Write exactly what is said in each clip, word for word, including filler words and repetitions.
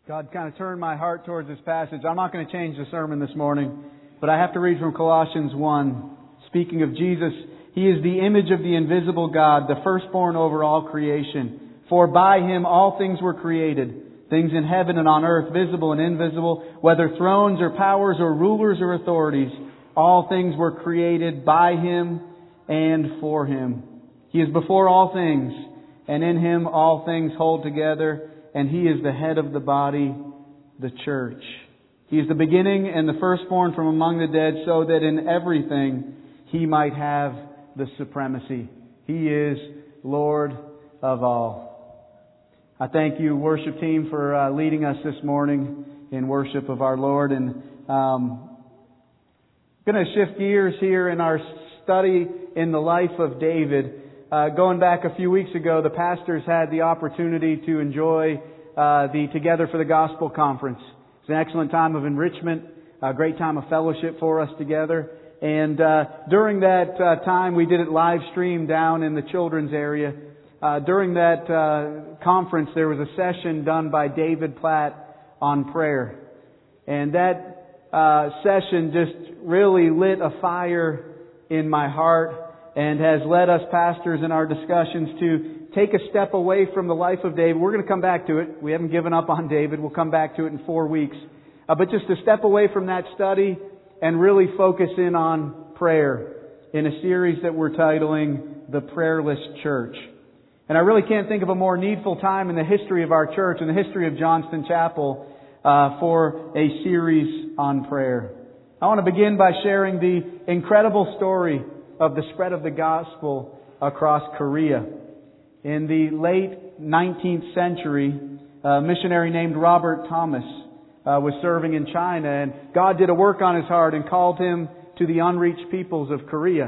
God kind of turned my heart towards this passage. I'm not going to change the sermon this morning, but I have to read from Colossians one. Speaking of Jesus, He is the image of the invisible God, the firstborn over all creation. For by Him all things were created, things in heaven and on earth, visible and invisible, whether thrones or powers or rulers or authorities. All things were created by Him and for Him. He is before all things, and in Him all things hold together. And He is the head of the body, the church. He is the beginning and the firstborn from among the dead, so that in everything He might have the supremacy. He is Lord of all. I thank you, worship team, for uh, leading us this morning in worship of our Lord. And um, I'm going to shift gears here in our study in the life of David. Uh, going back a few weeks ago, the pastors had the opportunity to enjoy uh, the Together for the Gospel conference. It's an excellent time of enrichment, a great time of fellowship for us together. And uh, during that uh, time, we did it live stream down in the children's area. Uh, during that uh, conference, there was a session done by David Platt on prayer. And that uh, session just really lit a fire in my heart, and has led us pastors in our discussions to take a step away from the life of David. We're going to come back to it. We haven't given up on David. We'll come back to it in four weeks. Uh, but just to step away from that study and really focus in on prayer in a series that we're titling The Prayerless Church. And I really can't think of a more needful time in the history of our church, in the history of Johnston Chapel, uh, for a series on prayer. I want to begin by sharing the incredible story of the spread of the gospel across Korea. In the late nineteenth century, a missionary named Robert Thomas uh, was serving in China, and God did a work on his heart and called him to the unreached peoples of Korea.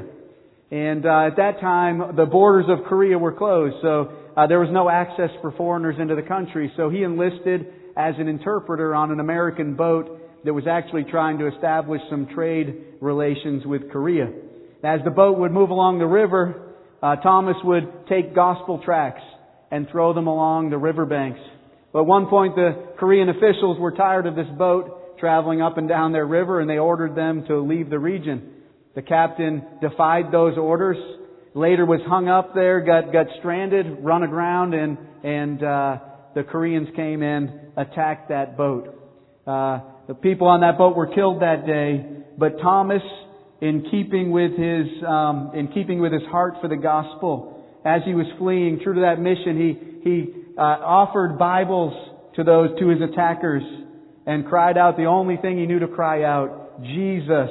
And uh, at that time, the borders of Korea were closed, so uh, there was no access for foreigners into the country. So he enlisted as an interpreter on an American boat that was actually trying to establish some trade relations with Korea. As the boat would move along the river, uh, Thomas would take gospel tracts and throw them along the riverbanks. But at one point, the Korean officials were tired of this boat traveling up and down their river, and they ordered them to leave the region. The captain defied those orders, later was hung up there, got got stranded, run aground, and and uh, the Koreans came and attacked that boat. Uh, the people on that boat were killed that day, but Thomas, in keeping with his um, in keeping with his heart for the gospel, as he was fleeing true to that mission, he he uh, offered Bibles to those to his attackers and cried out the only thing he knew to cry out: Jesus,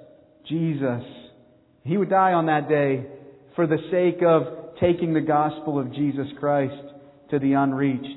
Jesus. He would die on that day for the sake of taking the gospel of Jesus Christ to the unreached.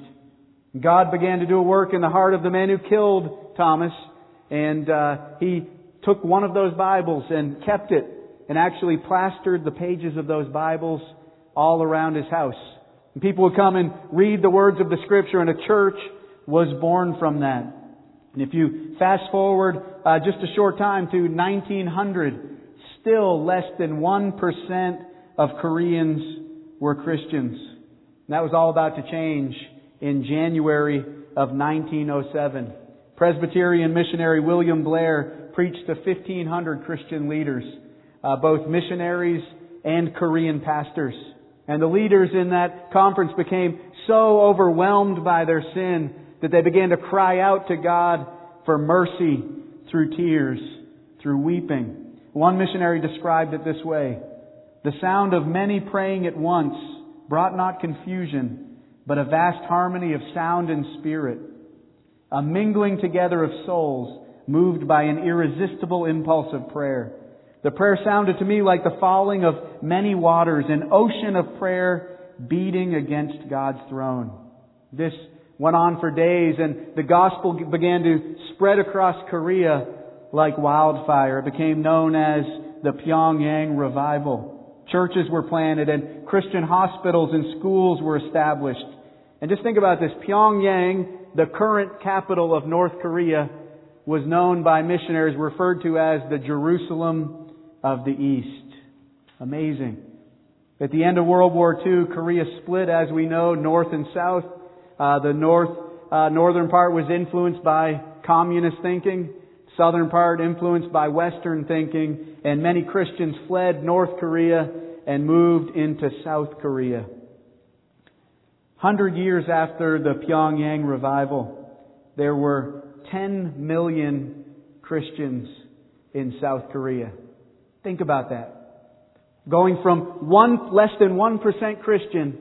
God began to do a work in the heart of the man who killed Thomas, and uh, he took one of those Bibles and kept it and actually plastered the pages of those Bibles all around his house. And people would come and read the words of the Scripture, and a church was born from that. And if you fast forward uh, just a short time to nineteen hundred, still less than one percent of Koreans were Christians. And that was all about to change in January of nineteen oh seven. Presbyterian missionary William Blair preached to fifteen hundred Christian leaders, uh, both missionaries and Korean pastors. And the leaders in that conference became so overwhelmed by their sin that they began to cry out to God for mercy through tears, through weeping. One missionary described it this way: the sound of many praying at once brought not confusion, but a vast harmony of sound and spirit, a mingling together of souls moved by an irresistible impulse of prayer. The prayer sounded to me like the falling of many waters, an ocean of prayer beating against God's throne. This went on for days, and the gospel began to spread across Korea like wildfire. It became known as the Pyongyang Revival. Churches were planted, and Christian hospitals and schools were established. And just think about this. Pyongyang, the current capital of North Korea, was known by missionaries, referred to as the Jerusalem of the East. Amazing. At the end of World War Two, Korea split, as we know, north and south. Uh, the north uh, northern part was influenced by communist thinking, southern part influenced by Western thinking, and many Christians fled North Korea and moved into South Korea. Hundred years after the Pyongyang revival, there were ten million Christians in South Korea. Think about that. Going from one, less than one percent Christian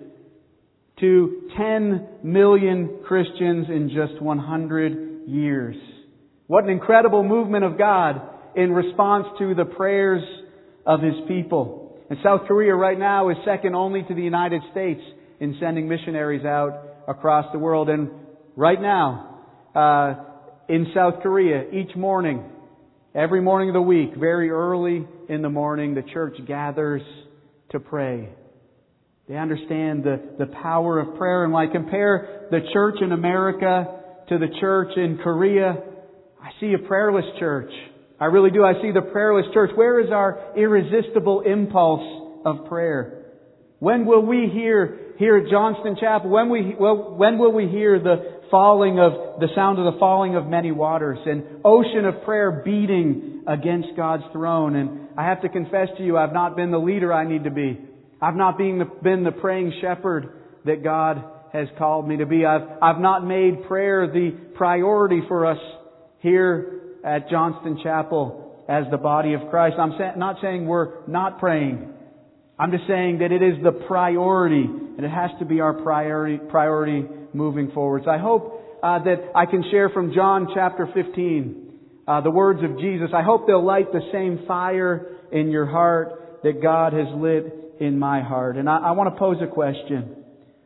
to ten million Christians in just one hundred years. What an incredible movement of God in response to the prayers of His people. And South Korea right now is second only to the United States in sending missionaries out across the world. And right now, uh, in South Korea, each morning, every morning of the week, very early in the morning, the church gathers to pray. They understand the, the power of prayer. And when I compare the church in America to the church in Korea, I see a prayerless church. I really do. I see the prayerless church. Where is our irresistible impulse of prayer? When will we hear here at Johnston Chapel? When we well, when will we hear the falling of the sound of the falling of many waters, an ocean of prayer beating against God's throne? And I have to confess to you, I've not been the leader I need to be. I've not been the, been the praying shepherd that God has called me to be. I've I've not made prayer the priority for us here at Johnston Chapel as the body of Christ. I'm sa- not saying we're not praying. I'm just saying that it is the priority, and it has to be our priority priority moving forward. So I hope uh, that I can share from John chapter fifteen uh, the words of Jesus. I hope they'll light the same fire in your heart that God has lit in my heart. And I, I want to pose a question.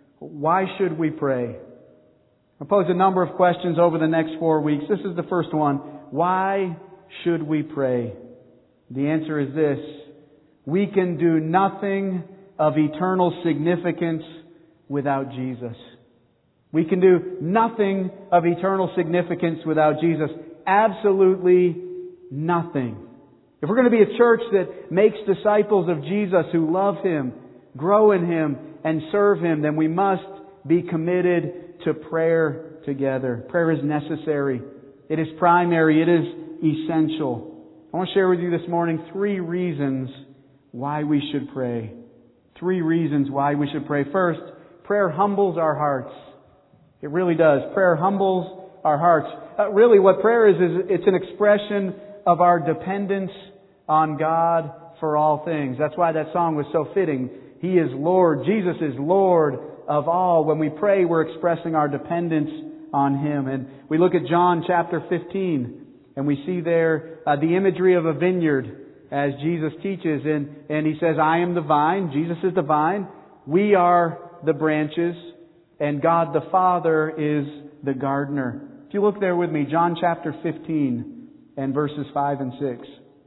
Why should we pray? I'll pose a number of questions over the next four weeks. This is the first one. Why should we pray? The answer is this. We can do nothing of eternal significance without Jesus. We can do nothing of eternal significance without Jesus. Absolutely nothing. If we're going to be a church that makes disciples of Jesus who love Him, grow in Him, and serve Him, then we must be committed to prayer together. Prayer is necessary. It is primary. It is essential. I want to share with you this morning three reasons why we should pray. Three reasons why we should pray. First, prayer humbles our hearts. It really does. Prayer humbles our hearts. Uh, really what prayer is, is it's an expression of our dependence on God for all things. That's why that song was so fitting. He is Lord. Jesus is Lord of all. When we pray, we're expressing our dependence on Him. And we look at John chapter fifteen, and we see there uh, the imagery of a vineyard as Jesus teaches. And, and He says, I am the vine. Jesus is the vine. We are the branches. And God the Father is the gardener. If you look there with me, John chapter fifteen and verses five and six.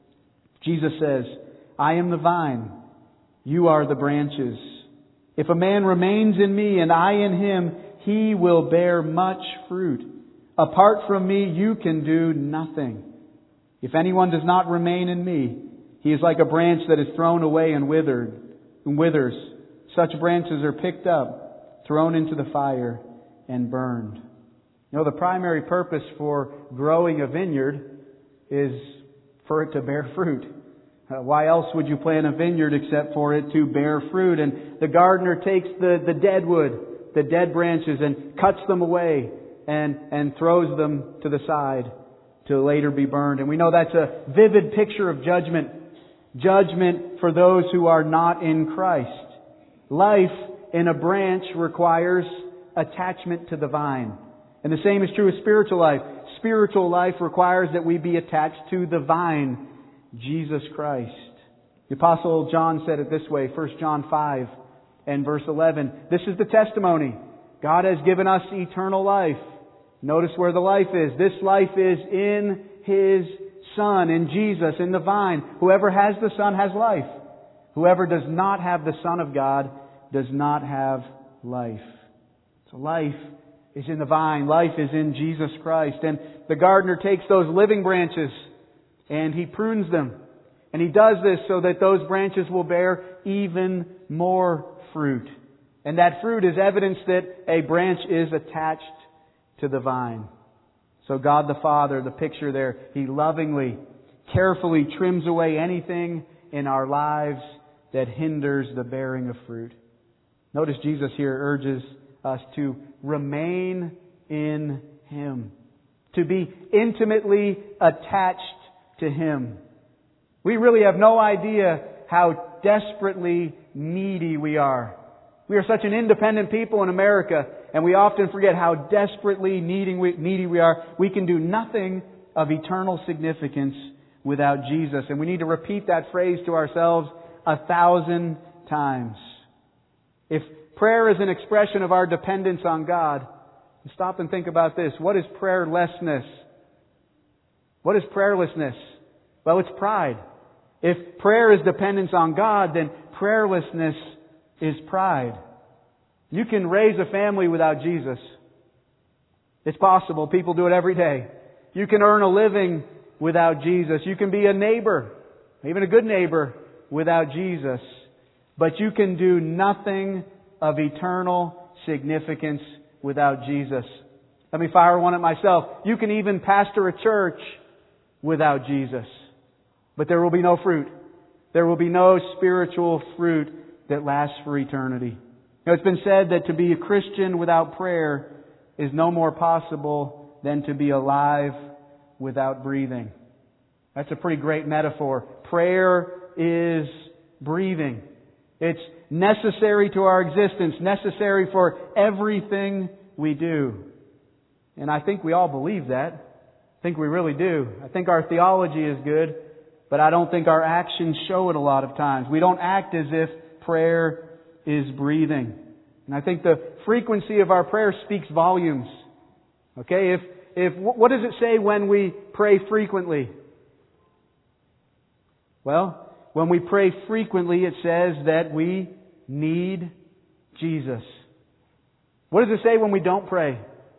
Jesus says, I am the vine. You are the branches. If a man remains in me and I in him, he will bear much fruit. Apart from me, you can do nothing. If anyone does not remain in me, he is like a branch that is thrown away and withered and withers. Such branches are picked up, thrown into the fire, and burned. You know, the primary purpose for growing a vineyard is for it to bear fruit. Uh, why else would you plant a vineyard except for it to bear fruit? And the gardener takes the, the dead wood, the dead branches, and cuts them away and, and throws them to the side to later be burned. And we know that's a vivid picture of judgment. Judgment for those who are not in Christ. Life in a branch requires attachment to the vine. And the same is true of spiritual life. Spiritual life requires that we be attached to the vine, Jesus Christ. The Apostle John said it this way, First John five and verse eleven. This is the testimony. God has given us eternal life. Notice where the life is. This life is in His Son, in Jesus, in the vine. Whoever has the Son has life. Whoever does not have the Son of God does not have life. So life is in the vine. Life is in Jesus Christ. And the gardener takes those living branches and he prunes them. And he does this so that those branches will bear even more fruit. And that fruit is evidence that a branch is attached to the vine. So God the Father, the picture there, He lovingly, carefully trims away anything in our lives that hinders the bearing of fruit. Notice Jesus here urges us to remain in Him, to be intimately attached to Him. We really have no idea how desperately needy we are. We are such an independent people in America, and we often forget how desperately needy we, needy we are. We can do nothing of eternal significance without Jesus. And we need to repeat that phrase to ourselves a thousand times. If prayer is an expression of our dependence on God, stop and think about this. What is prayerlessness? What is prayerlessness? Well, it's pride. If prayer is dependence on God, then prayerlessness is pride. You can raise a family without Jesus. It's possible. People do it every day. You can earn a living without Jesus. You can be a neighbor, even a good neighbor, without Jesus. But you can do nothing of eternal significance without Jesus. Let me fire one at myself. You can even pastor a church without Jesus. But there will be no fruit. There will be no spiritual fruit that lasts for eternity. Now, it's been said that to be a Christian without prayer is no more possible than to be alive without breathing. That's a pretty great metaphor. Prayer is breathing. It's necessary to our existence, necessary for everything we do. And I think we all believe that. I think we really do. I think our theology is good, but I don't think our actions show it a lot of times. We don't act as if prayer is breathing. And I think the frequency of our prayer speaks volumes. Okay, if, if, what does it say when we pray frequently? Well, when we pray frequently, it says that we need Jesus. What does it say when we don't pray?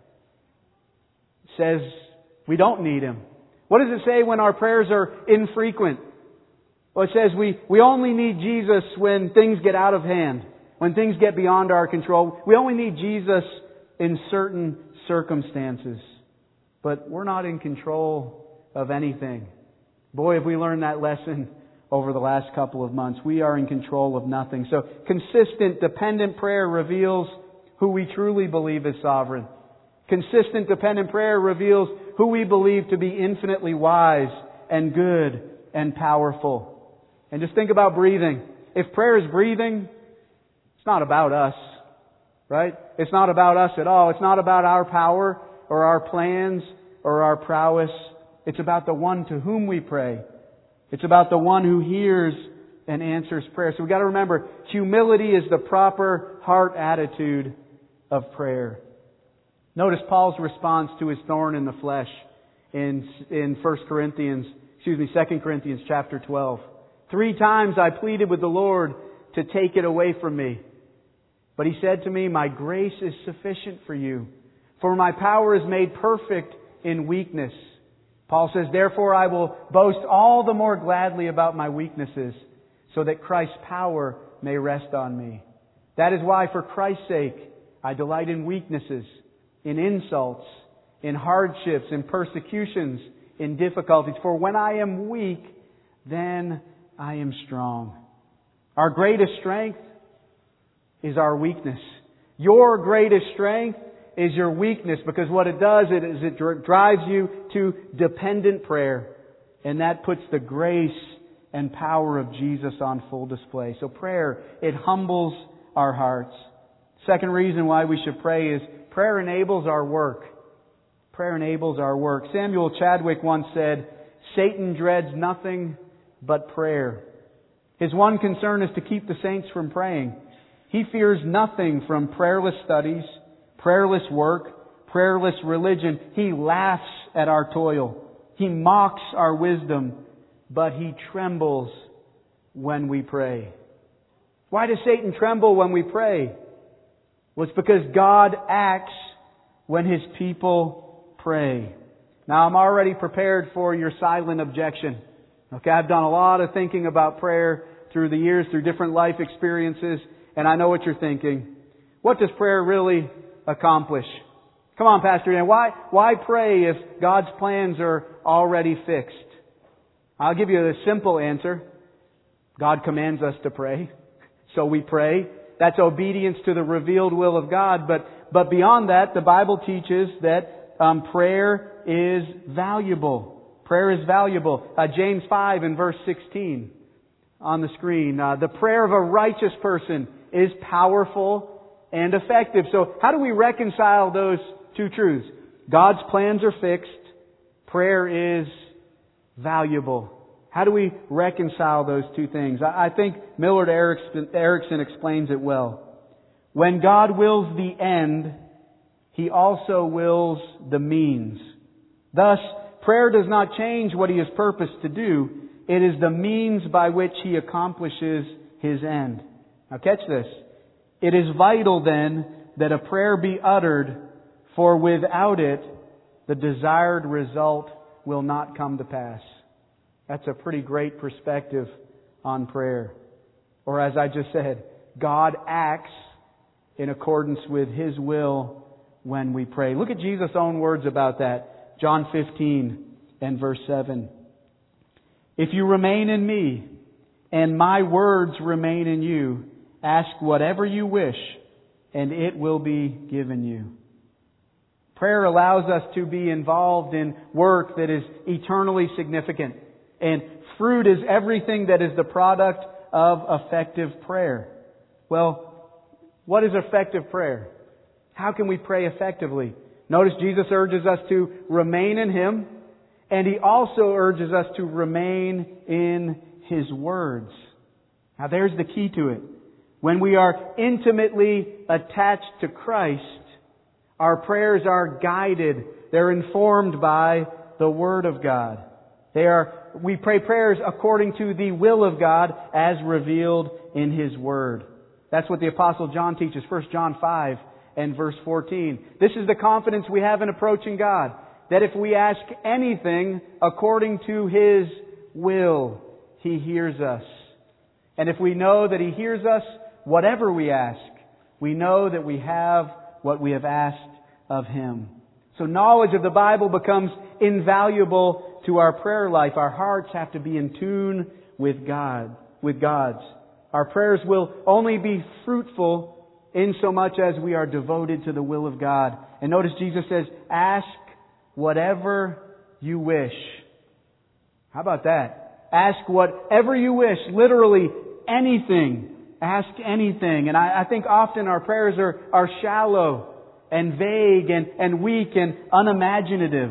It says we don't need Him. What does it say when our prayers are infrequent? Well, it says we, we only need Jesus when things get out of hand, when things get beyond our control. We only need Jesus in certain circumstances. But we're not in control of anything. Boy, have we learned that lesson over the last couple of months. We are in control of nothing. So consistent, dependent prayer reveals who we truly believe is sovereign. Consistent, dependent prayer reveals who we believe to be infinitely wise and good and powerful. And just think about breathing. If prayer is breathing, it's not about us, right? It's not about us at all. It's not about our power or our plans or our prowess. It's about the one to whom we pray. It's about the one who hears and answers prayer. So we've got to remember, humility is the proper heart attitude of prayer. Notice Paul's response to his thorn in the flesh in, in First Corinthians, excuse me, Second Corinthians chapter twelve. Three times I pleaded with the Lord to take it away from me. But He said to me, my grace is sufficient for you, for my power is made perfect in weakness. Paul says, therefore I will boast all the more gladly about my weaknesses, so that Christ's power may rest on me. That is why, for Christ's sake, I delight in weaknesses, in insults, in hardships, in persecutions, in difficulties. For when I am weak, then I am strong. Our greatest strength is our weakness. Your greatest strength is your weakness, because what it does is it drives you to dependent prayer. And that puts the grace and power of Jesus on full display. So prayer, it humbles our hearts. Second reason why we should pray is prayer enables our work. Prayer enables our work. Samuel Chadwick once said, Satan dreads nothing but prayer. His one concern is to keep the saints from praying. He fears nothing from prayerless studies, prayerless work, prayerless religion. He laughs at our toil. He mocks our wisdom, but He trembles when we pray. Why does Satan tremble when we pray? Well, it's because God acts when His people pray. Now, I'm already prepared for your silent objection. Okay, I've done a lot of thinking about prayer through the years, through different life experiences, and I know what you're thinking. What does prayer really accomplish? Come on, Pastor Dan, why, why pray if God's plans are already fixed? I'll give you a simple answer. God commands us to pray, so we pray. That's obedience to the revealed will of God. But but beyond that, the Bible teaches that um, prayer is valuable. Prayer is valuable. Uh, James five and verse sixteen on the screen. Uh, the prayer of a righteous person is powerful and effective. So how do we reconcile those two truths? God's plans are fixed. Prayer is valuable. How do we reconcile those two things? I think Millard Erickson, Erickson explains it well. When God wills the end, He also wills the means. Thus, prayer does not change what He has purposed to do. It is the means by which He accomplishes His end. Now catch this. It is vital then that a prayer be uttered, for without it, the desired result will not come to pass. That's a pretty great perspective on prayer. Or as I just said, God acts in accordance with His will when we pray. Look at Jesus' own words about that. John fifteen and verse seven. If you remain in me, and my words remain in you, ask whatever you wish, and it will be given you. Prayer allows us to be involved in work that is eternally significant. And fruit is everything that is the product of effective prayer. Well, what is effective prayer? How can we pray effectively? Notice Jesus urges us to remain in Him, and He also urges us to remain in His words. Now there's the key to it. When we are intimately attached to Christ, our prayers are guided. They're informed by the Word of God. They are, we pray prayers according to the will of God as revealed in His Word. That's what the Apostle John teaches, First John five and verse fourteen. This is the confidence we have in approaching God, that if we ask anything according to His will, He hears us. And if we know that He hears us, whatever we ask, we know that we have what we have asked of Him. So knowledge of the Bible becomes invaluable to our prayer life. Our hearts have to be in tune with God, with God's. Our prayers will only be fruitful in so much as we are devoted to the will of God. And notice Jesus says, ask whatever you wish. How about that? Ask whatever you wish. Literally anything. Ask anything. And I, I think often our prayers are, are shallow and vague and, and weak and unimaginative.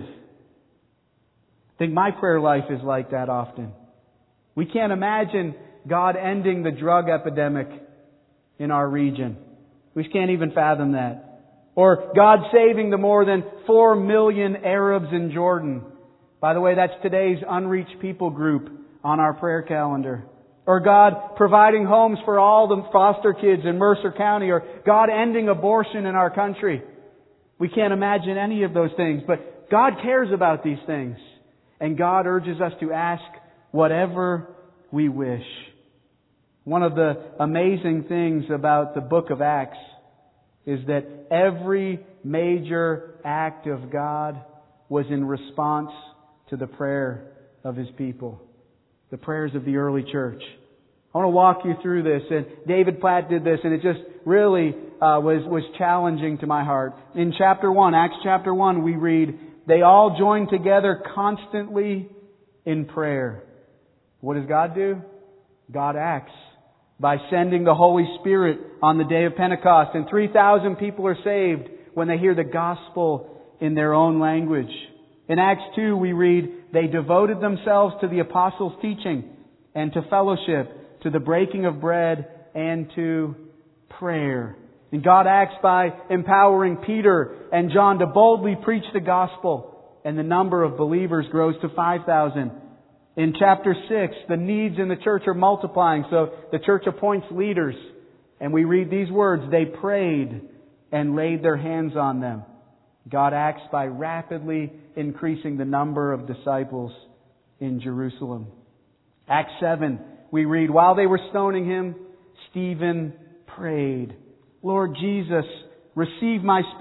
I think my prayer life is like that often. We can't imagine God ending the drug epidemic in our region. We can't even fathom that. Or God saving the more than four million Arabs in Jordan. By the way, that's today's unreached people group on our prayer calendar. Or God providing homes for all the foster kids in Mercer County. Or God ending abortion in our country. We can't imagine any of those things. But God cares about these things. And God urges us to ask whatever we wish. One of the amazing things about the book of Acts is that every major act of God was in response to the prayer of His people. The prayers of the early church. I want to walk you through this. And David Platt did this, and it just really uh, was, was challenging to my heart. In chapter one, Acts chapter one, we read, they all joined together constantly in prayer. What does God do? God acts by sending the Holy Spirit on the day of Pentecost. And three thousand people are saved when they hear the gospel in their own language. In Acts two, we read, they devoted themselves to the apostles' teaching and to fellowship, to the breaking of bread and to prayer. And God acts by empowering Peter and John to boldly preach the gospel. And the number of believers grows to five thousand. In chapter six, the needs in the church are multiplying, so the church appoints leaders. And we read these words, they prayed and laid their hands on them. God acts by rapidly increasing the number of disciples in Jerusalem. Acts seven, we read, while they were stoning him, Stephen prayed, Lord Jesus, receive my spirit.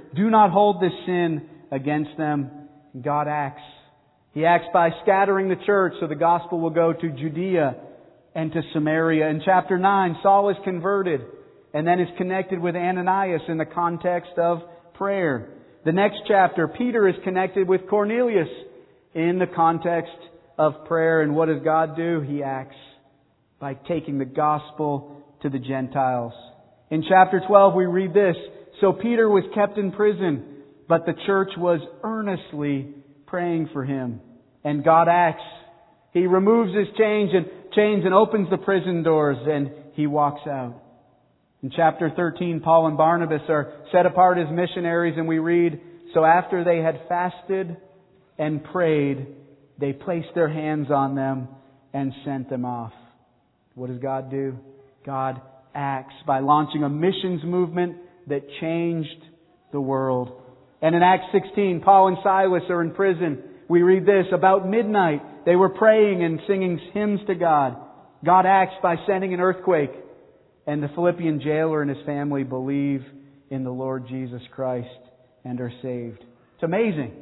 Do not hold this sin against them. God acts. He acts by scattering the church so the gospel will go to Judea and to Samaria. In chapter nine, Saul is converted and then is connected with Ananias in the context of prayer. The next chapter, Peter is connected with Cornelius in the context of prayer. And what does God do? He acts by taking the gospel to the Gentiles. In chapter twelve, we read this. So Peter was kept in prison, but the church was earnestly praying for him. And God acts. He removes his chains and chains and opens the prison doors, and he walks out. In chapter thirteen, Paul and Barnabas are set apart as missionaries, and we read, so after they had fasted and prayed, they placed their hands on them and sent them off. What does God do? God acts by launching a missions movement that changed the world. And in Acts sixteen, Paul and Silas are in prison. We read this, about midnight, they were praying and singing hymns to God. God acts by sending an earthquake. And the Philippian jailer and his family believe in the Lord Jesus Christ and are saved. It's amazing.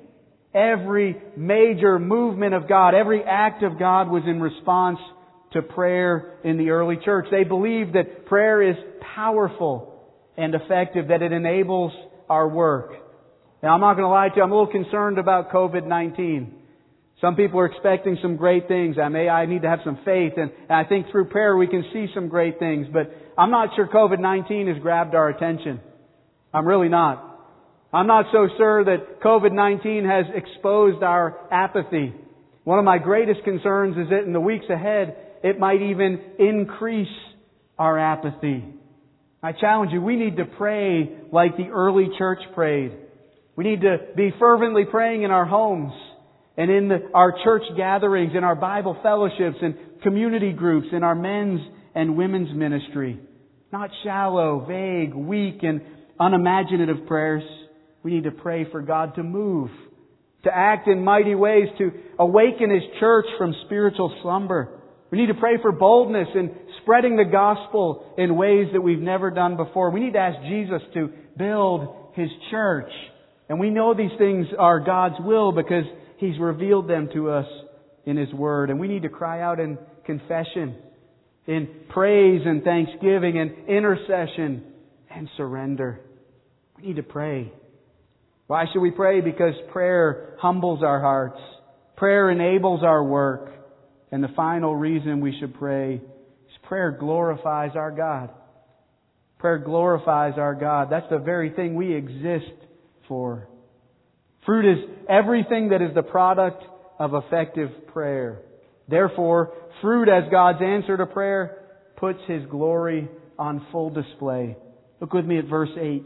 Every major movement of God, every act of God was in response to prayer in the early church. They believed that prayer is powerful and effective, that it enables our work. Now, I'm not going to lie to you, I'm a little concerned about covid nineteen. Some people are expecting some great things. I may, I need to have some faith, and, and I think through prayer we can see some great things, but I'm not sure covid nineteen has grabbed our attention. I'm really not. I'm not so sure that covid nineteen has exposed our apathy. One of my greatest concerns is that in the weeks ahead, it might even increase our apathy. I challenge you, we need to pray like the early church prayed. We need to be fervently praying in our homes and in the, our church gatherings, in our Bible fellowships and community groups, in our men's and women's ministry. Not shallow, vague, weak, and unimaginative prayers. We need to pray for God to move, to act in mighty ways, to awaken His church from spiritual slumber. We need to pray for boldness in spreading the gospel in ways that we've never done before. We need to ask Jesus to build His church. And we know these things are God's will because He's revealed them to us in His Word. And we need to cry out in confession, in praise and thanksgiving and intercession and surrender. We need to pray. Why should we pray? Because prayer humbles our hearts. Prayer enables our work. And the final reason we should pray is prayer glorifies our God. Prayer glorifies our God. That's the very thing we exist for. Fruit is everything that is the product of effective prayer. Therefore, fruit as God's answer to prayer puts His glory on full display. Look with me at verse eight.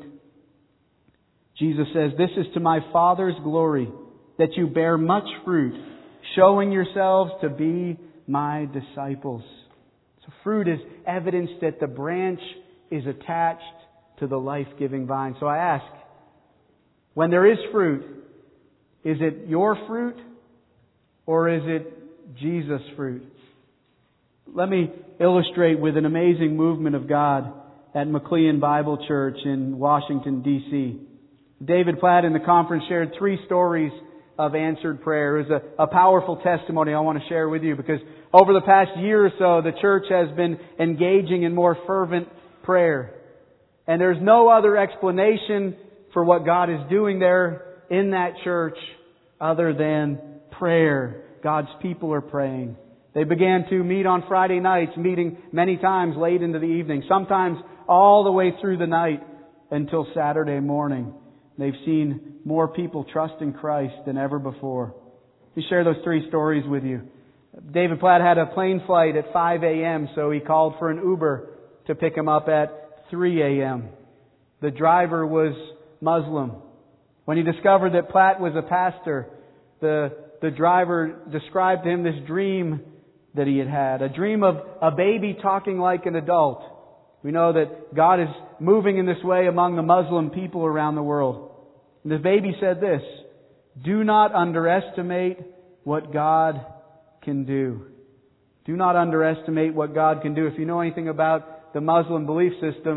Jesus says, "This is to my Father's glory, that you bear much fruit, showing yourselves to be my disciples." So fruit is evidence that the branch is attached to the life-giving vine. So I ask, when there is fruit, is it your fruit or is it Jesus' fruit? Let me illustrate with an amazing movement of God at McLean Bible Church in Washington, D C David Platt in the conference shared three stories of answered prayer. It was a, a powerful testimony I want to share with you because over the past year or so, the church has been engaging in more fervent prayer. And there's no other explanation for what God is doing there in that church other than prayer. God's people are praying. They began to meet on Friday nights, meeting many times late into the evening, sometimes all the way through the night until Saturday morning. They've seen more people trust in Christ than ever before. Let me share those three stories with you. David Platt had a plane flight at five a.m., so he called for an Uber to pick him up at three a.m. The driver was Muslim. When he discovered that Platt was a pastor, the, the driver described to him this dream that he had had. A dream of a baby talking like an adult. We know that God is moving in this way among the Muslim people around the world. And the baby said this, "Do not underestimate what God can do." Do not underestimate what God can do. If you know anything about the Muslim belief system,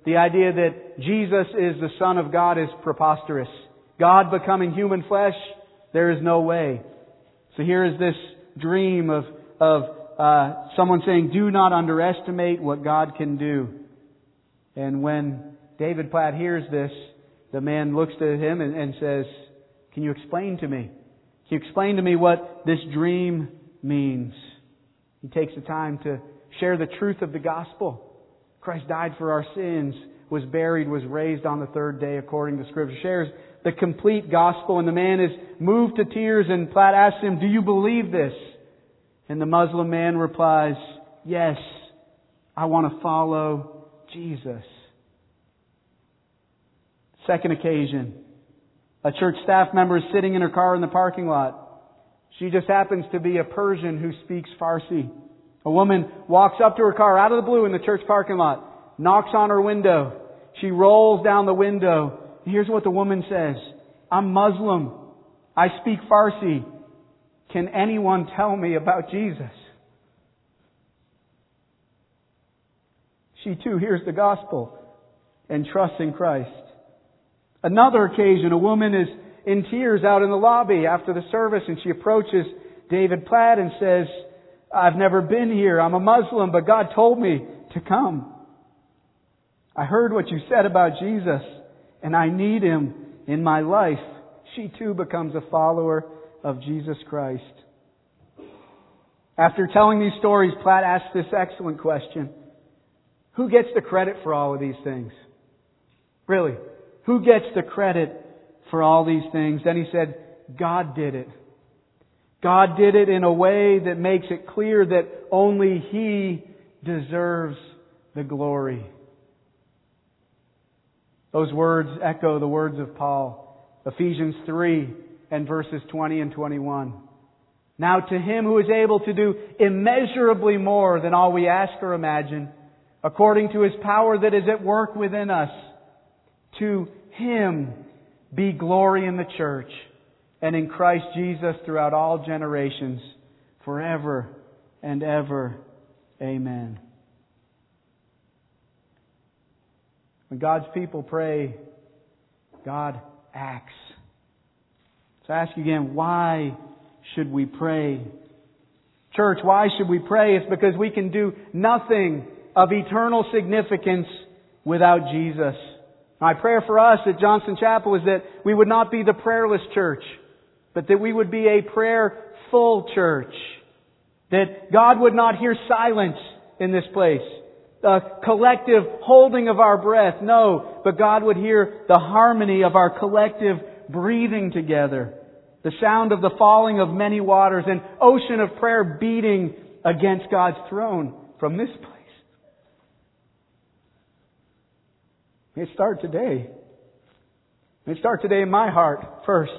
The idea that Jesus is the Son of God is preposterous. God becoming human flesh, there is no way. So here is this dream of, of uh, someone saying, do not underestimate what God can do. And when David Platt hears this, the man looks to him and, and says, can you explain to me? Can you explain to me what this dream means? He takes the time to share the truth of the gospel. Christ died for our sins, was buried, was raised on the third day according to Scripture. Shares the complete gospel, and the man is moved to tears, and Platt asks him, do you believe this? And the Muslim man replies, yes, I want to follow Jesus. Second occasion. A church staff member is sitting in her car in the parking lot. She just happens to be a Persian who speaks Farsi. A woman walks up to her car out of the blue in the church parking lot, knocks on her window. She rolls down the window. And here's what the woman says. I'm Muslim. I speak Farsi. Can anyone tell me about Jesus? She too hears the gospel and trusts in Christ. Another occasion, a woman is in tears out in the lobby after the service, and she approaches David Platt and says, I've never been here. I'm a Muslim, but God told me to come. I heard what you said about Jesus, and I need Him in my life. She too becomes a follower of Jesus Christ. After telling these stories, Platt asks this excellent question. Who gets the credit for all of these things? Really? Who gets the credit for all these things? Then he said, God did it. God did it in a way that makes it clear that only He deserves the glory. Those words echo the words of Paul. Ephesians three and verses twenty and twenty-one. Now to Him who is able to do immeasurably more than all we ask or imagine, according to His power that is at work within us, to Him be glory in the church and in Christ Jesus throughout all generations, forever and ever. Amen. When God's people pray, God acts. So I ask you again, why should we pray? Church, why should we pray? It's because we can do nothing of eternal significance without Jesus. My prayer for us at Johnson Chapel is that we would not be the prayerless church, but that we would be a prayerful church. That God would not hear silence in this place. A collective holding of our breath. No, but God would hear the harmony of our collective breathing together. The sound of the falling of many waters. An ocean of prayer beating against God's throne from this place. May it start today. May it start today in my heart first.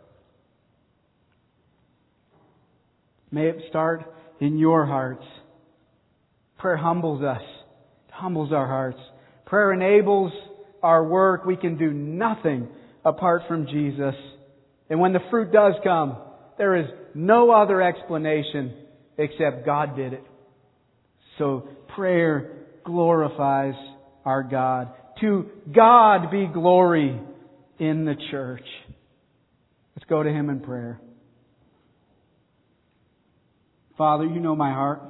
May it start in your hearts. Prayer humbles us. It humbles our hearts. Prayer enables our work. We can do nothing apart from Jesus. And when the fruit does come, there is no other explanation except God did it. So prayer glorifies our God. To God be glory in the church. Let's go to Him in prayer. Father, You know my heart.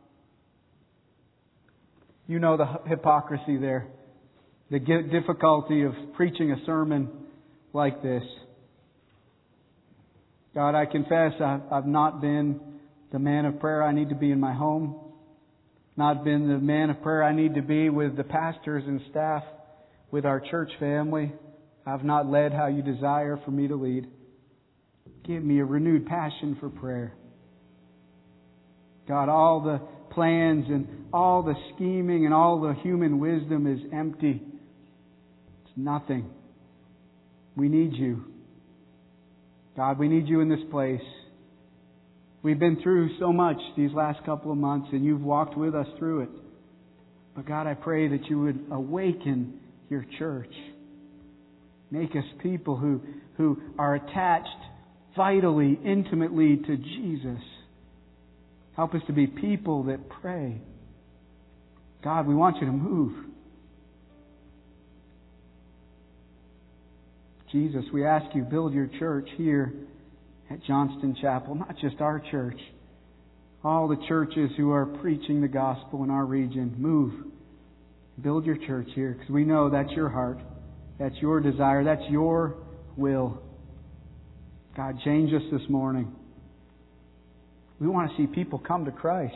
You know the hypocrisy there. The difficulty of preaching a sermon like this. God, I confess I've not been the man of prayer I need to be in my home. Not been the man of prayer I need to be with the pastors and staff, with our church family. I've not led how You desire for me to lead. Give me a renewed passion for prayer. God, all the plans and all the scheming and all the human wisdom is empty. It's nothing. We need You. God, we need You in this place. We've been through so much these last couple of months, and You've walked with us through it. But God, I pray that You would awaken Your church. Make us people who, who are attached vitally, intimately to Jesus. Help us to be people that pray. God, we want You to move. Jesus, we ask you, build your church here at Johnston Chapel, not just our church. All the churches who are preaching the gospel in our region, move. Build your church here, because we know that's your heart. That's your desire. That's your will. God, change us this morning. We want to see people come to Christ.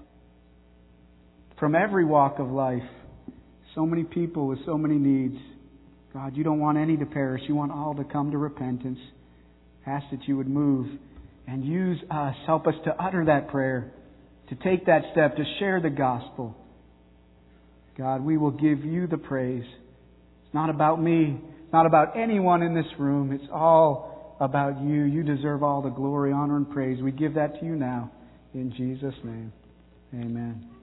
From every walk of life. So many people with so many needs. God, you don't want any to perish. You want all to come to repentance. Ask that you would move and use us. Help us to utter that prayer. To take that step. To share the gospel. God, we will give you the praise. It's not about me. It's not about anyone in this room. It's all about you. You deserve all the glory, honor, and praise. We give that to you now. In Jesus' name. Amen.